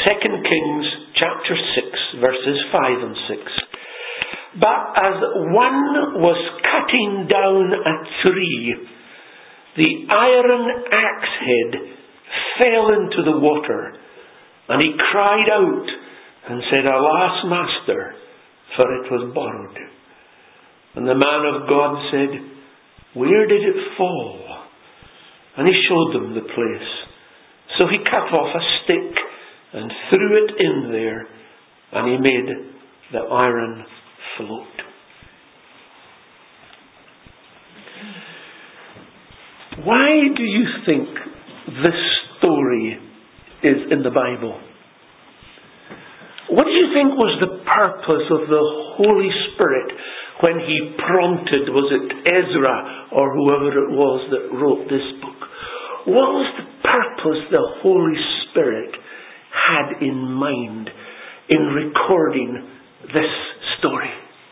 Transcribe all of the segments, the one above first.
2 Kings chapter 6 verses 5 and 6. But as one was cutting down a tree, the iron axe head fell into the water, and he cried out and said, Alas, master, for it was borrowed. And the man of God said, Where did it fall? And he showed them the place. So he cut off a stick and threw it in there, and he made the iron float. Why do you think this story is in the Bible? What do you think was the purpose of the Holy Spirit when He prompted, was it Ezra or whoever it was that wrote this book? What was the purpose the Holy Spirit had in mind in recording this story?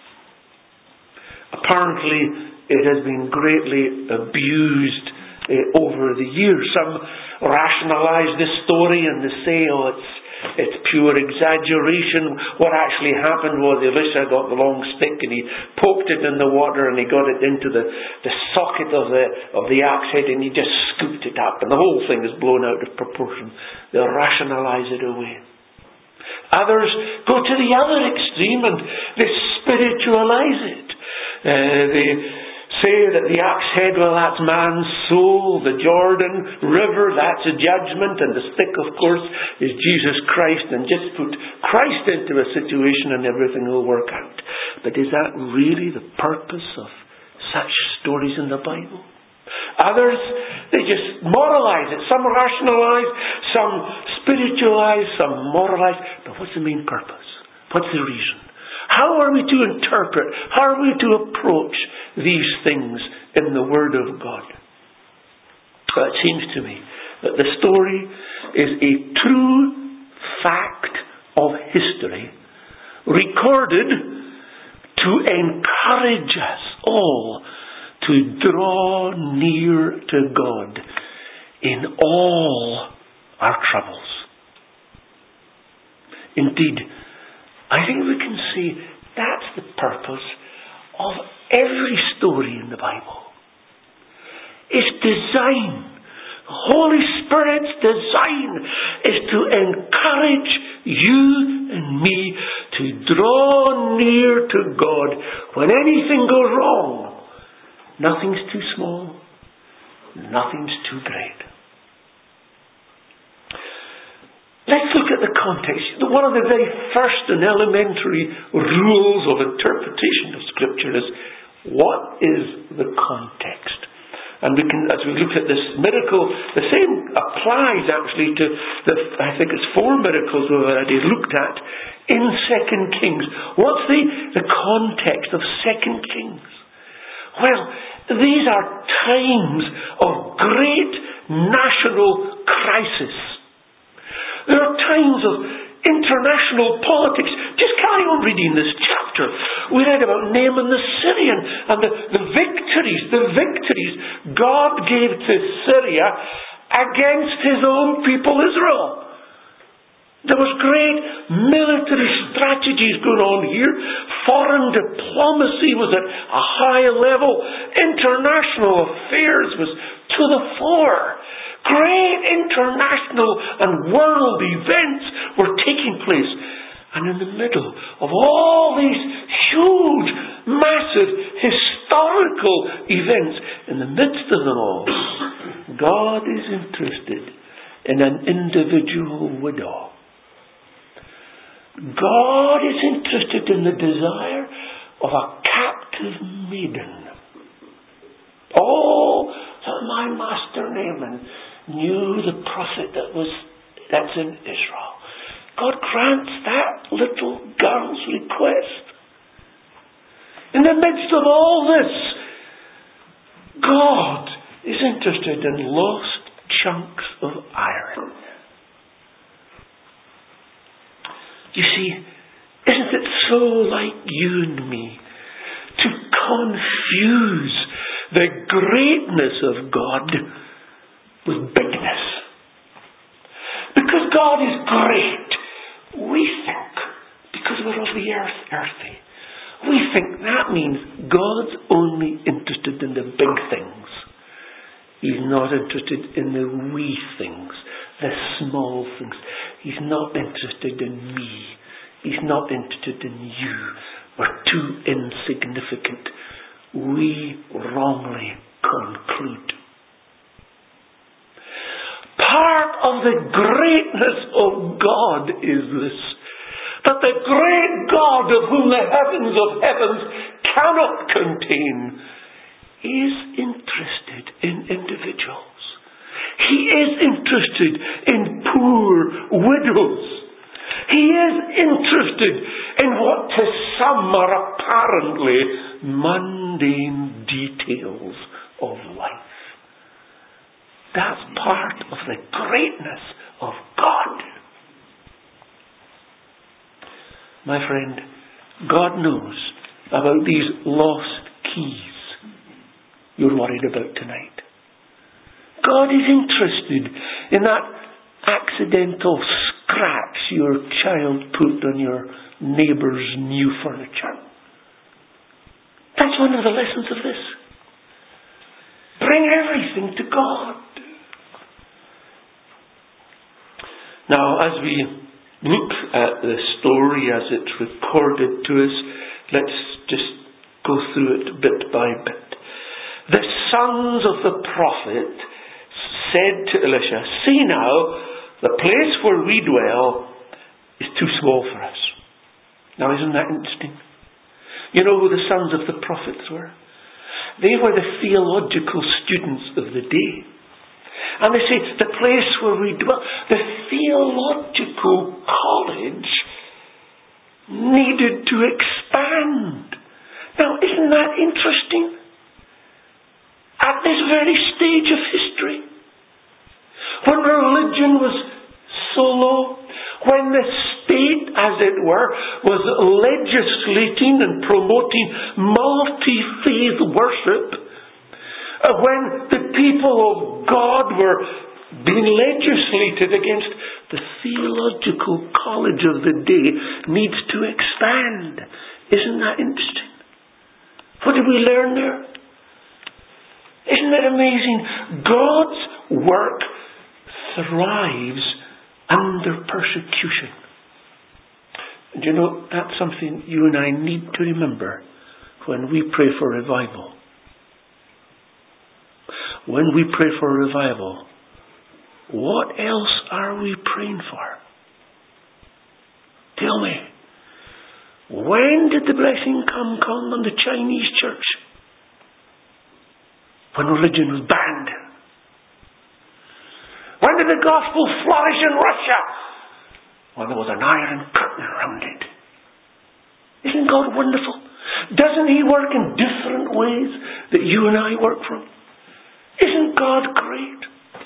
Apparently, it has been greatly abused over the years. Some rationalize this story and they say, it's pure exaggeration. What actually happened was Elisha got the long stick and he poked it in the water and he got it into the socket of the axe head and he just scooped it up and the whole thing is blown out of proportion. They'll rationalize it away. Others go to the other extreme and they spiritualize it. They say that the axe head, well, that's man's soul. The Jordan River, that's a judgment. And the stick, of course, is Jesus Christ. And just put Christ into a situation and everything will work out. But is that really the purpose of such stories in the Bible? Others, they just moralize it. Some rationalize, some spiritualize, some moralize. But what's the main purpose? What's the reason? How are we to interpret? How are we to approach these things in the Word of God? Well, it seems to me that the story is a true fact of history recorded to encourage us all to draw near to God in all our troubles. Indeed, I think we can see that's the purpose of every story in the Bible. Its design, the Holy Spirit's design, is to encourage you and me to draw near to God when anything goes wrong. Nothing's too small, nothing's too great. Let's look at the context. One of the very first and elementary rules of interpretation of Scripture is, what is the context? And we can, as we look at this miracle, the same applies actually to I think it's 4 miracles we've already looked at in 2 Kings. What's the context of 2 Kings? Well, these are times of great national crisis. There are times of international politics. Just carry on reading this chapter. We read about Naaman the Syrian and the victories God gave to Syria against His own people Israel. There was great military strategies going on here. Foreign diplomacy was at a high level. International affairs was to the fore. Great international and world events were taking place. And in the middle of all these huge, massive, historical events, in the midst of them all, God is interested in an individual widow. God is interested in the desire of a captive maiden. Oh, that my master Naaman knew the prophet that's in Israel. God grants that little girl's request. In the midst of all this, God is interested in lost chunks of iron. You see, isn't it so like you and me to confuse the greatness of God with bigness? Because God is great. we're of the earth, earthy. We think that means God's only interested in the big things. He's not interested in the wee things, the small things. He's not interested in me. He's not interested in you. We're too insignificant. We wrongly conclude. Part of the greatness of God is this, that the great God of whom the heavens of heavens cannot contain is interested in individuals. He is interested in poor widows. He is interested in what to some are apparently mundane details of life. That's part of the greatness of God. My friend, God knows about these lost keys you're worried about tonight. God is interested in that accidental scratch your child put on your neighbour's new furniture. That's one of the lessons of this. Bring everything to God. Now, as we look at the story as it's recorded to us, let's just go through it bit by bit. The sons of the prophet said to Elisha, "See now, the place where we dwell is too small for us." Now, isn't that interesting? You know who the sons of the prophets were? They were the theological students of the day. And they say, the place where we dwell, the theological college needed to expand. Now, isn't that interesting? At this very stage of history, when religion was so low, when the state, as it were, was legislating and promoting multi-faith worship, when the people of God were being legislated against, the theological college of the day needs to expand. Isn't that interesting? What did we learn there? Isn't it amazing? God's work thrives under persecution. And you know, that's something you and I need to remember when we pray for revival. When we pray for revival, what else are we praying for? Tell me. When did the blessing come on the Chinese church? When religion was banned. When did the gospel flourish in Russia? When there was an iron curtain around it. Isn't God wonderful? Doesn't He work in different ways that you and I work from? Isn't God great?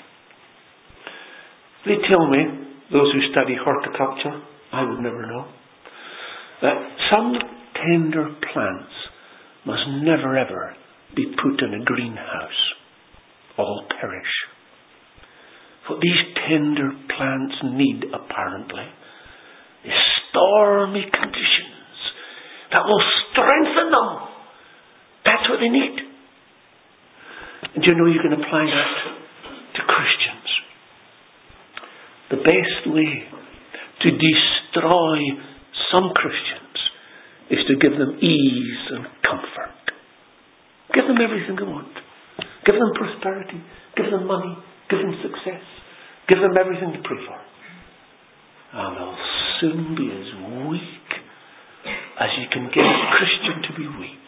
They tell me, those who study horticulture, I would never know, that some tender plants must never ever be put in a greenhouse. All perish. What these tender plants need, apparently, is stormy conditions that will strengthen them. That's what they need. And you know, you can apply that to Christians. The best way to destroy some Christians is to give them ease and comfort. Give them everything they want. Give them prosperity. Give them money. Give them success. Give them everything to pray for. And they'll soon be as weak as you can get a Christian to be weak.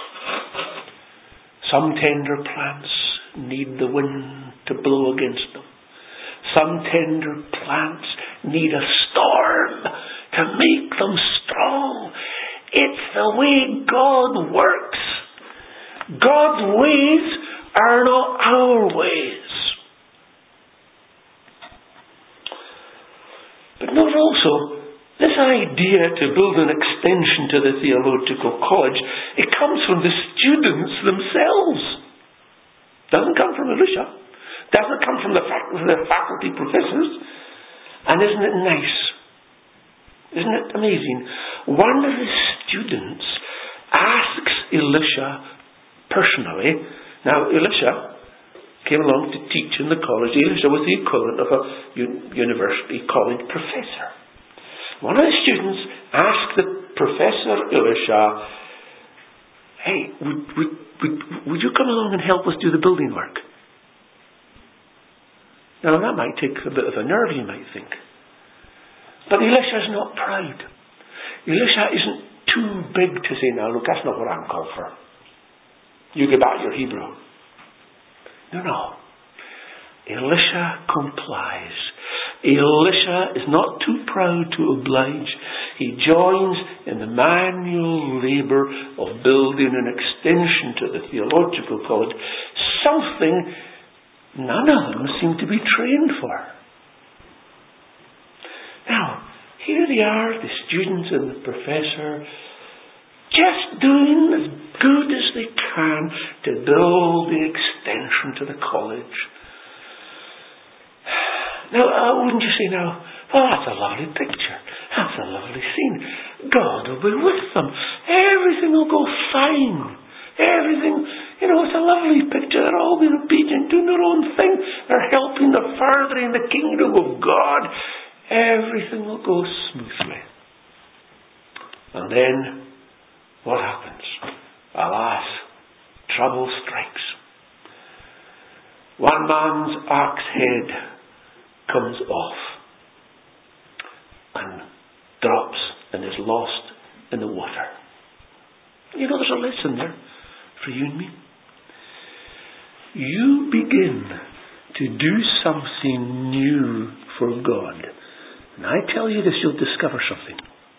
Some tender plants need the wind to blow against them. Some tender plants need a storm to make them strong. It's the way God works. God's ways are not our ways. But note also, this idea to build an extension to the theological college, it comes from the students themselves. Doesn't come from Elisha. Doesn't come from the faculty professors. And isn't it nice? Isn't it amazing? one of the students asks Elisha personally. Now, Elisha came along to teach in the college. Elisha was the equivalent of a university college professor. One of the students asked the professor Elisha, "Hey, would you come along and help us do the building work?" Now, that might take a bit of a nerve, you might think. But Elisha's not proud. Elisha isn't too big to say, "Now, look, that's not what I'm called for. You get back your Hebrew." No. Elisha complies. Elisha is not too proud to oblige. He joins in the manual labour of building an extension to the theological college, something none of them seem to be trained for. Now, here they are, the students and the professor, just doing as good as they can to build the extension to the college. Now, wouldn't you say now, "Oh, that's a lovely picture. That's a lovely scene. God will be with them. Everything will go fine. Everything, it's a lovely picture. They're all being obedient, doing their own thing. They're helping, they're furthering the kingdom of God. Everything will go smoothly." And then, what happens? Alas, trouble strikes. One man's axe head comes off and drops and is lost in the water. There's a lesson there for you and me. You begin to do something new for God, and I tell you this, you'll discover something.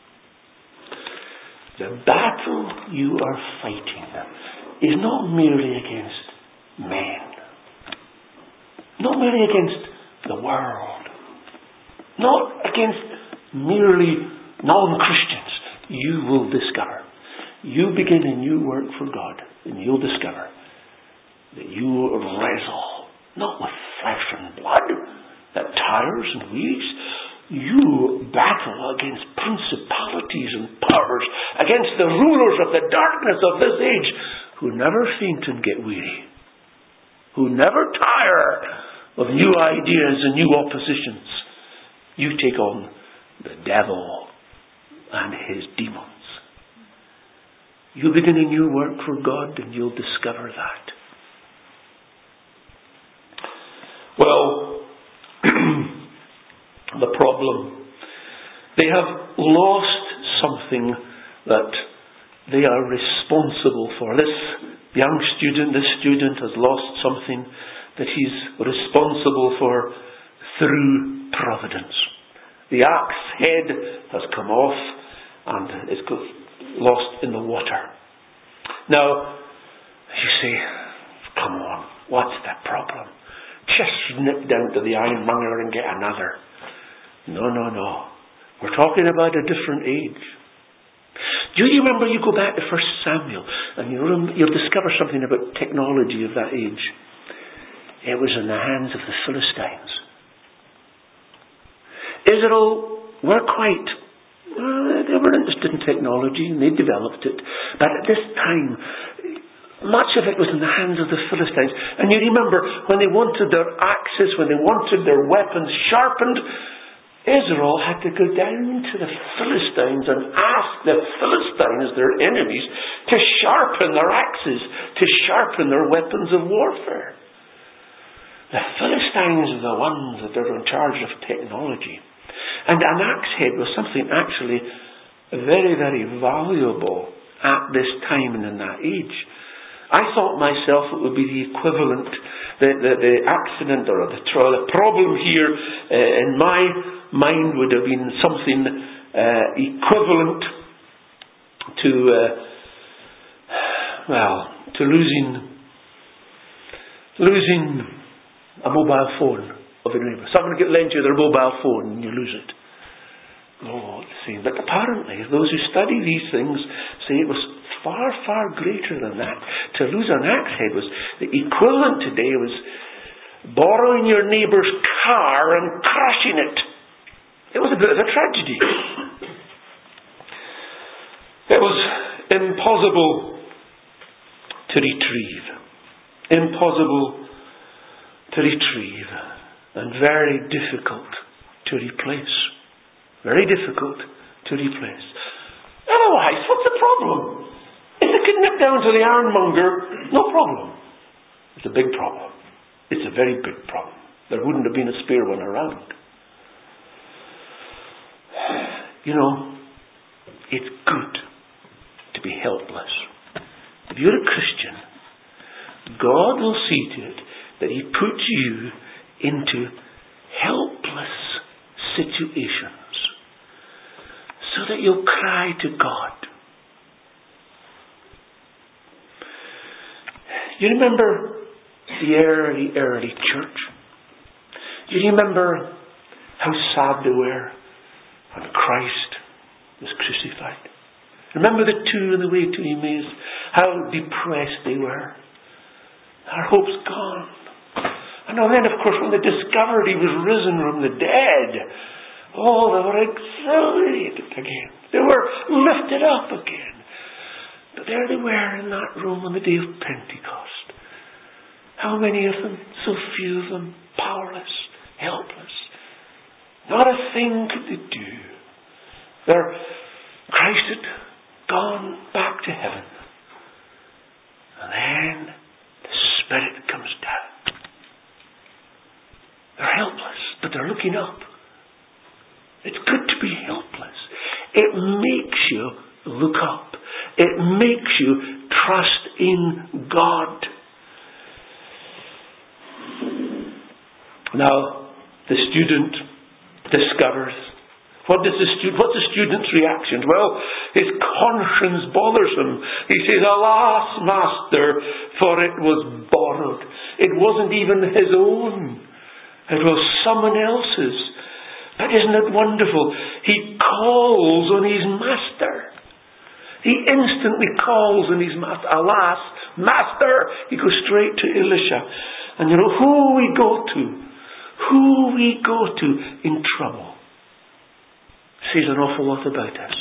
The battle you are fighting is not merely against men, not merely against the world, not against merely non-Christians. You will discover. You begin a new work for God, and you'll discover that you wrestle not with flesh and blood that tires and wearies. You battle against principalities and powers, against the rulers of the darkness of this age, who never faint and get weary, who never tire of new ideas and new oppositions. You take on the devil and his demons. You begin a new work for God, and you'll discover that. Well, the problem, they have lost something that they are responsible for. This student has lost something that he's responsible for through providence. The axe head has come off and is lost in the water. Now, you say, "Come on, what's the problem? Just nip down to the ironmonger and get another." No. We're talking about a different age. Do you remember, you go back to 1 Samuel and you'll discover something about technology of that age. It was in the hands of the Philistines. Israel were they were interested in technology and they developed it. But at this time, much of it was in the hands of the Philistines. And you remember, when they wanted their axes, when they wanted their weapons sharpened, Israel had to go down to the Philistines and ask the Philistines, their enemies, to sharpen their axes, to sharpen their weapons of warfare. The Philistines are the ones that are in charge of technology. And an axe head was something actually very, very valuable at this time and in that age. I thought myself it would be the equivalent, the accident or the problem here in my mind would have been something equivalent to losing a mobile phone of a neighbour. Someone lends you their mobile phone and you lose it. Oh, it's the same. But apparently, those who study these things say it was far, far greater than that. To lose an axe head was the equivalent today was borrowing your neighbour's car and crashing it. It was a bit of a tragedy. impossible to retrieve. Impossible to retrieve. And very difficult to replace. Very difficult to replace. Otherwise, what's the problem? If they could nip down to the ironmonger, no problem. It's a big problem. It's a very big problem. There wouldn't have been a spare one around. You know, it's good to be helpless. If you're a Christian, God will see to it that He puts you into helpless situations so that you'll cry to God. You remember the early church? You remember how sad they were when Christ was crucified? Remember the two on the way to Emmaus? How depressed they were. Our hope's gone. And then, of course, when they discovered He was risen from the dead, they were exhilarated again. They were lifted up again. But there they were in that room on the day of Pentecost. How many of them? So few of them. Powerless. Helpless. Not a thing could they do. Christ had gone back to heaven. And then the Spirit comes down. They're helpless, but they're looking up. It's good to be helpless. It makes you look up. It makes you trust in God. Now, the student discovers. What's the student's reaction? Well, his conscience bothers him. He says, "Alas, Master, for it was borrowed. It wasn't even his own. It was someone else's." But isn't it wonderful? He calls on his master. He instantly calls on his master. "Alas, Master." He goes straight to Elisha. And you know who we go to? Who we go to in trouble says an awful lot about us.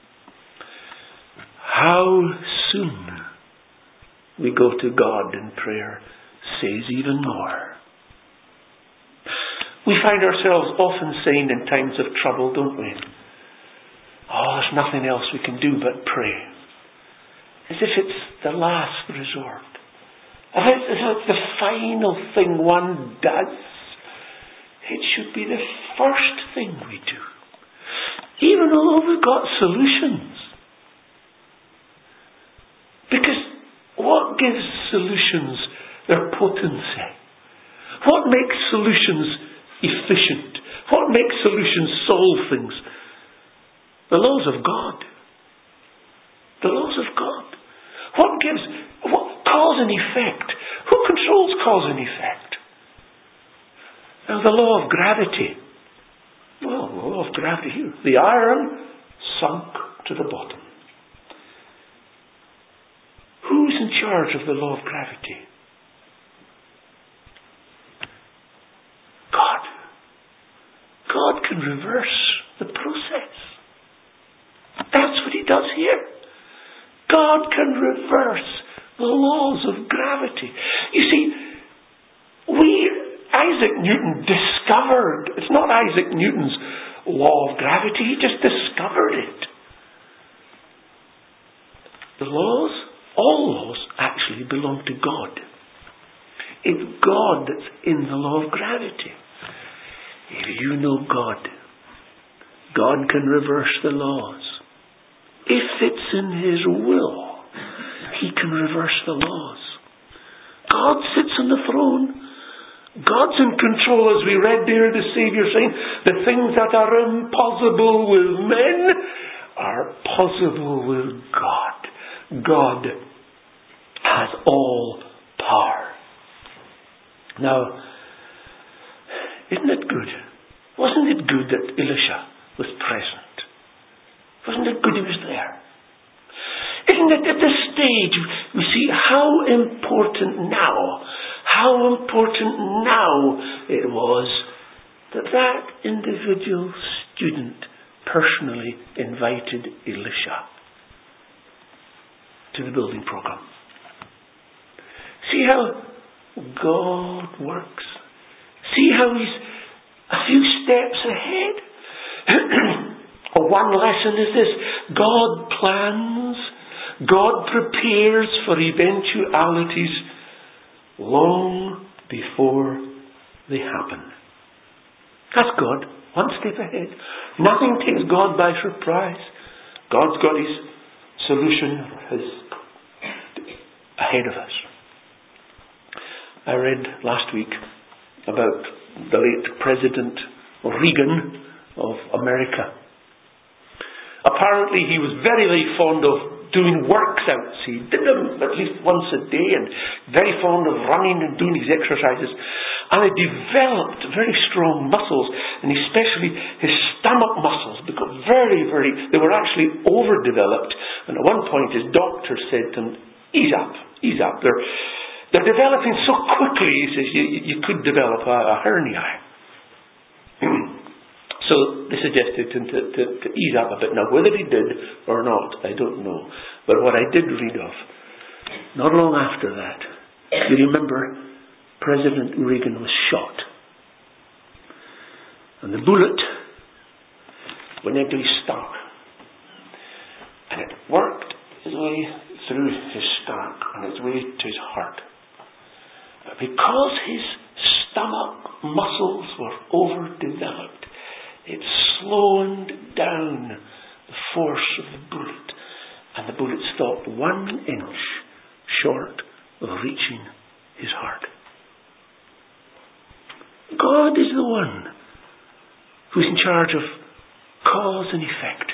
How soon we go to God in prayer says even more. We find ourselves often saying in times of trouble, don't we? There's nothing else we can do but pray. As if it's the last resort. As if it's the final thing one does. It should be the first thing we do. Even although we've got solutions. Because what gives solutions their potency? What makes solutions efficient? What makes solutions solve things? The laws of God. The laws of God. What cause and effect? Who controls cause and effect? Now the law of gravity. Well, the law of gravity here. The iron sunk to the bottom. Who's in charge of the law of gravity? God. God can reverse the process. That's what He does here. God can reverse the laws of gravity. You see, Isaac Newton discovered, it's not Isaac Newton's law of gravity, he just discovered it. The laws, all laws, actually belong to God. It's God that's in the law of gravity. If you know God, God can reverse the laws. If it's in His will, He can reverse the laws. God sits on the throne. God's in control, as we read there, the Saviour saying, the things that are impossible with men are possible with God. God has all power. Now, isn't it good? Wasn't it good that Elisha was present? Wasn't it good he was there? Isn't it at this stage we see how important now it was that individual student personally invited Elisha. to the building program. See how God works. See how He's a few steps ahead. One lesson is this: God plans, God prepares for eventualities long before they happen. That's God, one step ahead. Nothing takes God by surprise. God's got His solution ahead of us. I read last week about the late President Reagan of America. Apparently he was very, very fond of doing workouts. He did them at least once a day, and very fond of running and doing his exercises. And he developed very strong muscles, and especially his stomach muscles became they were actually overdeveloped. And at one point his doctor said to him, ease up. They're developing so quickly, he says, you could develop a hernia. So they suggested him to ease up a bit. Now, whether he did or not, I don't know. But what I did read of, not long after that, you remember President Reagan was shot. And the bullet went into his stomach. And it worked its way through his stomach and its way to his heart. But because his stomach muscles were overdeveloped, it slowed down the force of the bullet, and the bullet stopped 1 inch short of reaching his heart. God is the one who's in charge of cause and effect.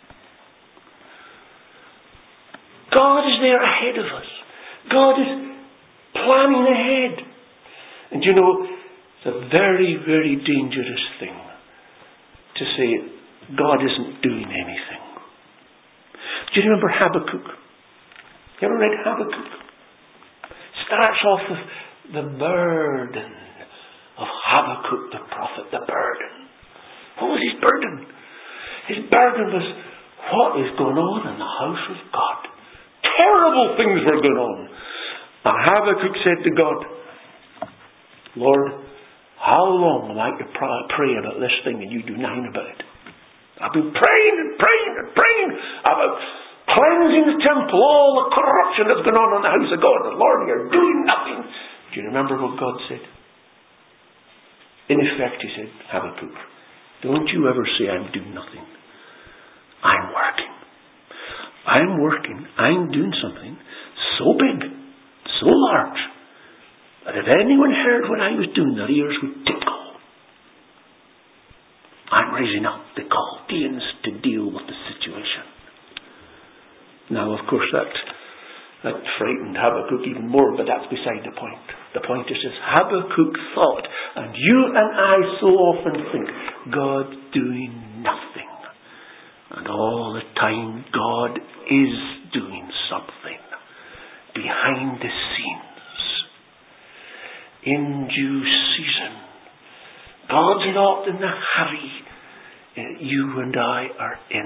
God is there ahead of us. God is planning ahead. And you know, it's a very, very dangerous thing to say God isn't doing anything. Do you remember Habakkuk? You ever read Habakkuk? Starts off with the burden of Habakkuk the prophet. The burden. What was his burden? His burden was what is going on in the house of God. Terrible things were going on. And Habakkuk said to God, Lord, how long am I to pray about this thing and you do nothing about it? I've been praying about cleansing the temple, all the corruption that's going on in the house of God. And Lord, you're doing nothing. Do you remember what God said? In effect, He said, Habakkuk, don't you ever say I'm doing nothing. I'm working. I'm doing something so big, so large, that if anyone heard what I was doing, their ears would tickle. I'm raising up the Chaldeans to deal with the situation. Now, of course, that frightened Habakkuk even more, but that's beside the point. The point is this: Habakkuk thought, and you and I so often think, God doing nothing. And all the time, God is doing something behind the scenes. In due season. God's not in the hurry you and I are in.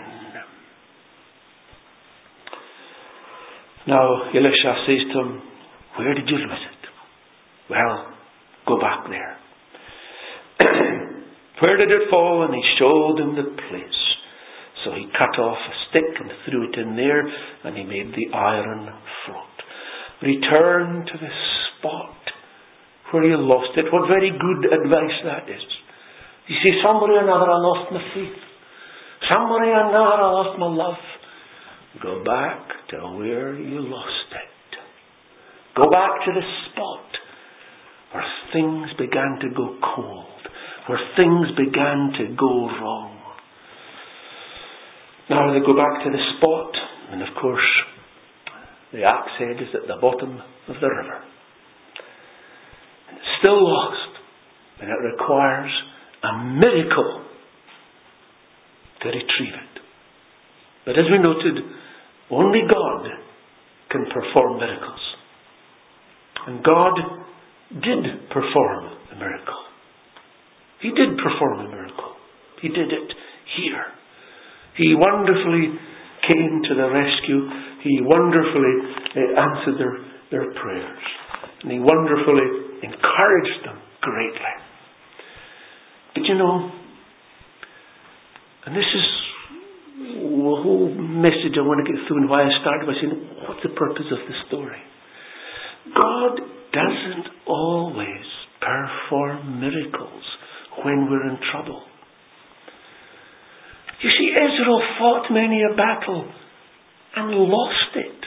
Now, Elisha says to him, where did you lose it? Well, go back there. Where did it fall? And he showed him the place. So he cut off a stick and threw it in there, and he made the iron float. Return to the spot where you lost it. What very good advice that is. You see, somebody or another, I lost my faith. Somebody or another, I lost my love. Go back to where you lost it. Go back to the spot where things began to go cold, where things began to go wrong. Now they go back to the spot, and of course, the axe head is at the bottom of the river. And it's still lost, and it requires a miracle to retrieve it. But as we noted, only God can perform miracles. And God did perform a miracle. He did perform a miracle. He did it here. He wonderfully came to the rescue. He wonderfully answered their prayers. And He wonderfully encouraged them greatly. But and this is the whole message I want to get through, and why I started by saying, what's the purpose of the story? God doesn't always perform miracles when we're in trouble. You see, Israel fought many a battle and lost it.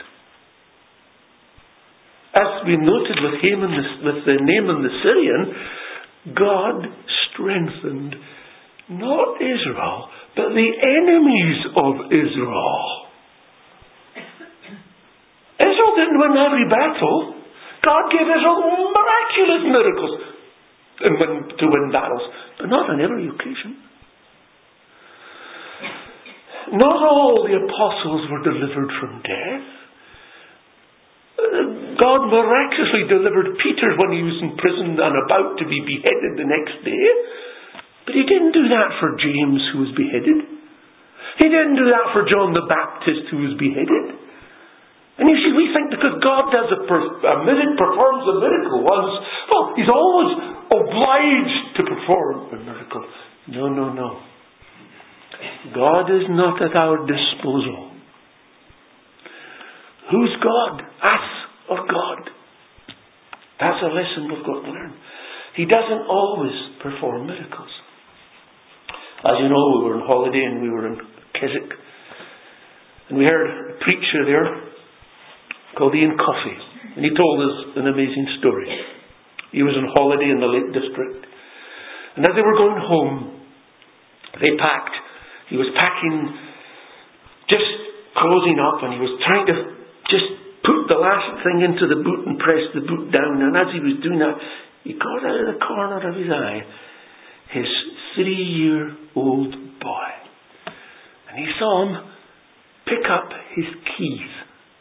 As we noted with Naaman the Syrian, God strengthened not Israel, but the enemies of Israel. Israel didn't win every battle. God gave Israel miraculous miracles to win battles, but not on every occasion. Not all the apostles were delivered from death. God miraculously delivered Peter when he was in prison and about to be beheaded the next day. But He didn't do that for James, who was beheaded. He didn't do that for John the Baptist, who was beheaded. And you see, we think because God does performs a miracle once, well, He's always obliged to perform a miracle. No. God is not at our disposal. Who's God? Us or God? That's a lesson we've got to learn. He doesn't always perform miracles. As you know, we were on holiday and we were in Keswick. And we heard a preacher there called Ian Coffey. And he told us an amazing story. He was on holiday in the Lake District. And as they were going home, they packed. He was packing, just closing up, and he was trying to just put the last thing into the boot and press the boot down. And as he was doing that, he got out of the corner of his eye his 3-year-old boy. And he saw him pick up his keys.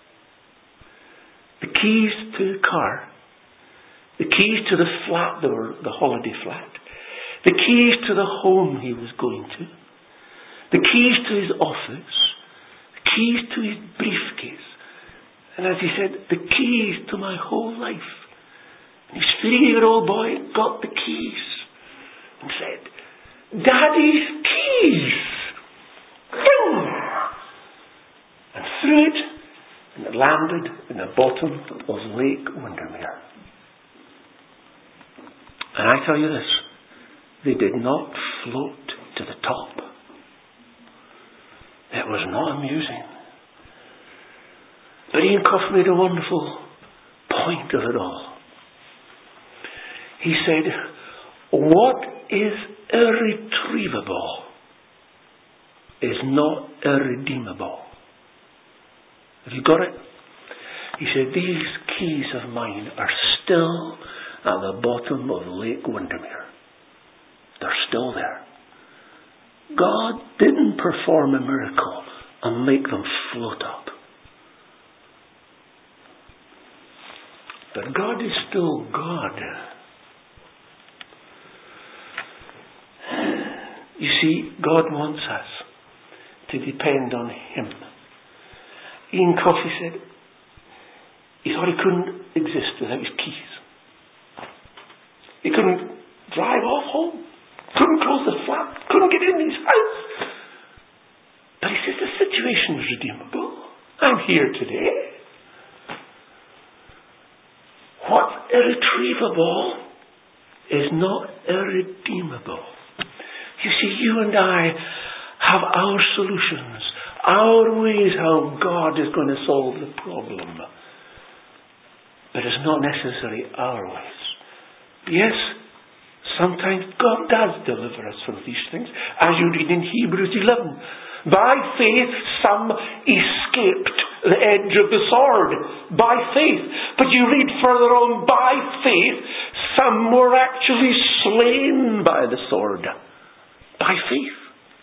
The keys to the car. The keys to the flat, the holiday flat. The keys to the home he was going to. The keys to his office. The keys to his briefcase. And as he said, the keys to my whole life. And his 3-year-old boy got the keys and said, Daddy's keys! And threw it, and it landed in the bottom of Lake Windermere. And I tell you this, they did not float to the top. It was not amusing. But Ian Cuff made a wonderful point of it all. He said, what is irretrievable is not irredeemable. Have you got it? He said, these keys of mine are still at the bottom of Lake Windermere. They're still there. God didn't perform a miracle and make them float up. But God is still God. You see, God wants us to depend on Him. Ian Coffey said he thought he couldn't exist without his keys. He couldn't drive off home. Couldn't close the flat. Couldn't get in his house. But he says the situation was redeemable. I'm here today. What's irretrievable is not irredeemable. You see, you and I have our solutions, our ways how God is going to solve the problem. But it's not necessarily our ways. Yes, sometimes God does deliver us from these things, as you read in Hebrews 11. By faith, some escaped the edge of the sword. By faith. But you read further on, by faith, some were actually slain by the sword. By faith.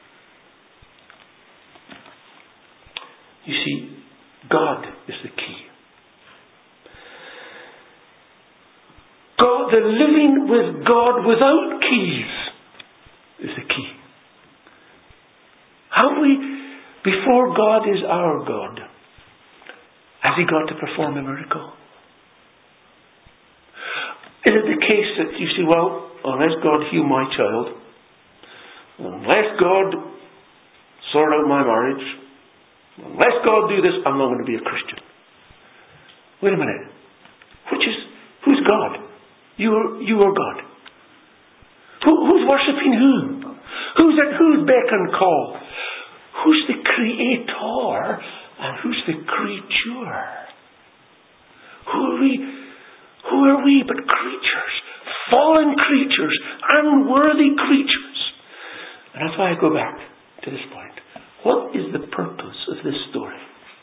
You see, God is the key. God, the living with God without keys is the key. How we, before God is our God, Has He got to perform a miracle? Is it the case that you say, well, unless God heal my child, unless God sort out my marriage, unless God do this, I'm not going to be a Christian? Wait a minute. Who's God? You or God? Who's worshipping whom? Who's beck and call? Who's the creator and who's the creature? Who are we but creatures? Fallen creatures, unworthy creatures. And that's why I go back to this point. What is the purpose of this story?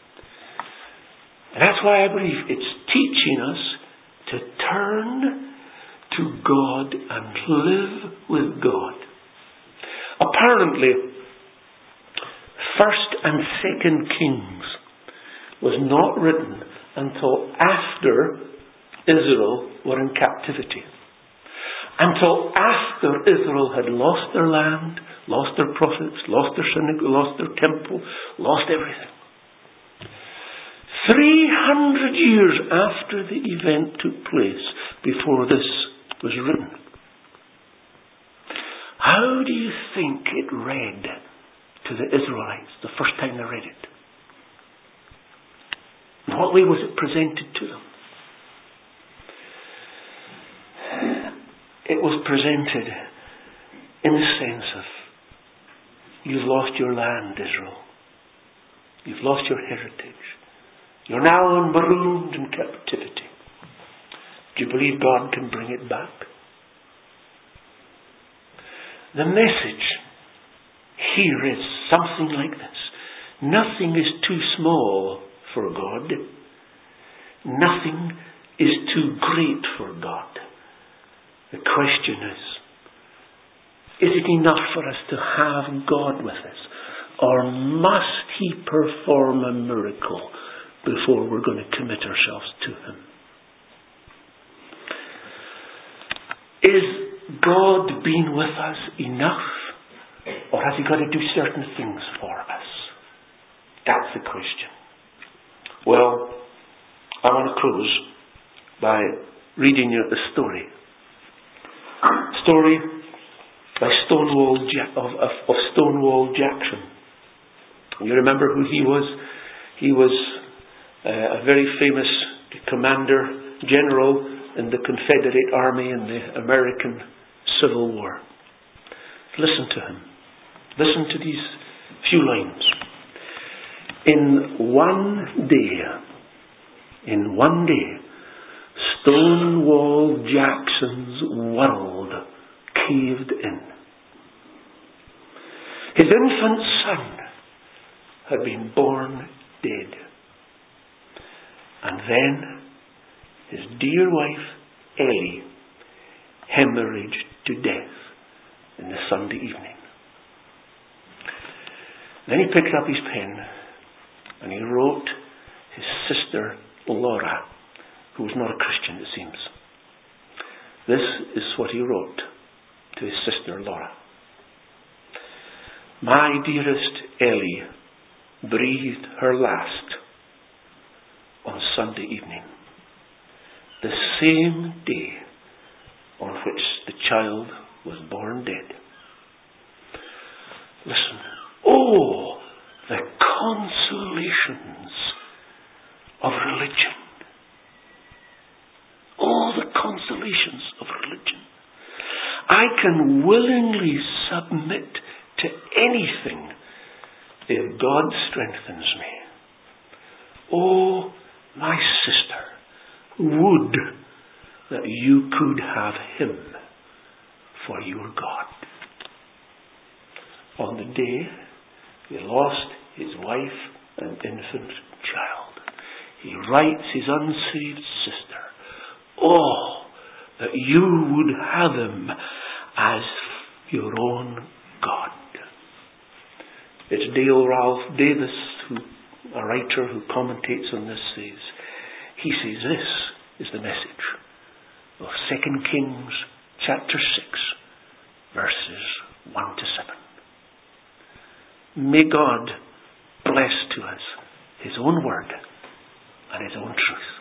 And that's why I believe it's teaching us to turn to God and live with God. Apparently, 1st and 2nd Kings was not written until after Israel were in captivity. Until after Israel had lost their land, lost their prophets, lost their synagogue, lost their temple, lost everything. 300 years after the event took place before this was written. How do you think it read to the Israelites the first time they read it? In what way was it presented to them? It was presented in the sense of, you've lost your land, Israel. You've lost your heritage. You're now marooned in captivity. Do you believe God can bring it back? The message here is something like this. Nothing is too small for God. Nothing is too great for God. The question is it enough for us to have God with us? Or must He perform a miracle before we're going to commit ourselves to Him? Is God being with us enough? Or has He got to do certain things for us? That's the question. Well, I want to close by reading you a story. Story by of Stonewall Jackson. You remember who he was? He was a very famous commander, general in the Confederate Army in the American Civil War. Listen to him. Listen to these few lines. In one day, Stonewall Jackson's world caved in. His infant son had been born dead. And then his dear wife, Ellie, hemorrhaged to death in the Sunday evening. Then he picked up his pen and he wrote his sister, Laura, who was not a Christian, it seems. This is what he wrote to his sister, Laura. My dearest Ellie breathed her last on Sunday evening, the same day on which the child was born dead. Listen. Oh, the consolations of religion. All the consolations of religion. I can willingly submit to anything if God strengthens me. Oh, my sister, would that you could have Him for your God. On the day he lost his wife and infant child, he writes his unsaved sister, oh, that you would have Him as your own God. It's Dale Ralph Davis, a writer who commentates on this, he says this is the message of 2 Kings chapter 6 verses 1 to 7. May God bless to us His own word, and his own truth.